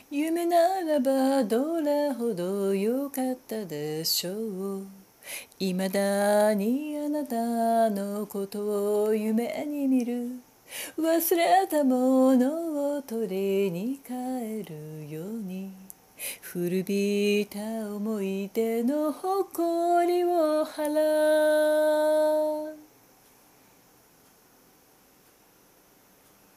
夢ならばどれほど良かったでしょう。未だにあなたのことを夢に見る。忘れたものを取りに帰るように、古びた思い出の誇りを払う。